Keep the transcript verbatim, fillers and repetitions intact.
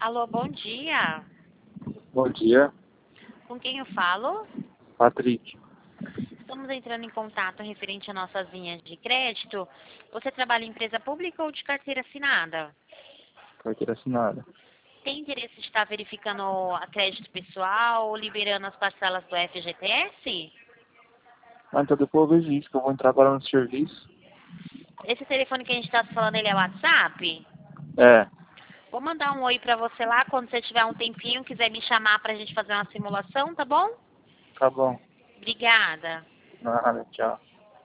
Alô, bom dia. Bom dia, Com quem eu falo? Patrick. Estamos entrando em contato referente a nossas linhas de crédito. Você trabalha em empresa pública ou de carteira assinada? Carteira assinada. Tem interesse de estar verificando a crédito pessoal ou liberando as parcelas do F G T S? Ah, então depois eu vejo isso, que eu vou entrar agora no serviço. Esse telefone que a gente está falando, ele é WhatsApp? É, Vou mandar um oi para você lá quando você tiver um tempinho, quiser me chamar para a gente fazer uma simulação, tá bom? tá bom. Obrigada. Nada, tchau.